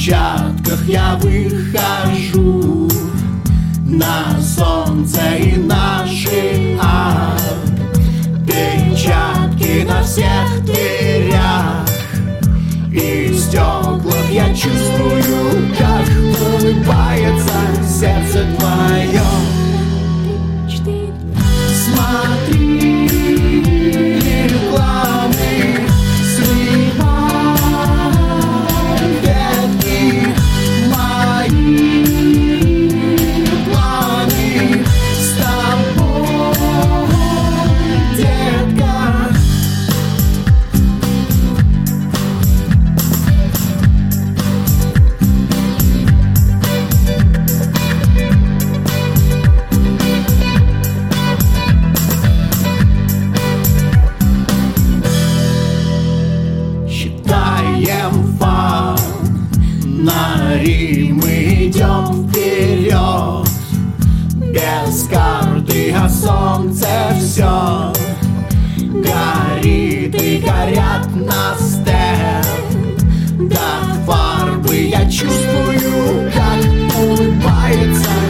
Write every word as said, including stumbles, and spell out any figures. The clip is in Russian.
перчатках я выхожу на солнце и наши отпечатки на всех дверях и стеклах. Я чувствую, как улыбается сердце твое. Смотри, рекламы сливай ветки, мои планы с тобой, детка. Фонари, мы идем вперед, без карты, а солнце все горит и горят на стенд до фарбы. Я чувствую, как улыбается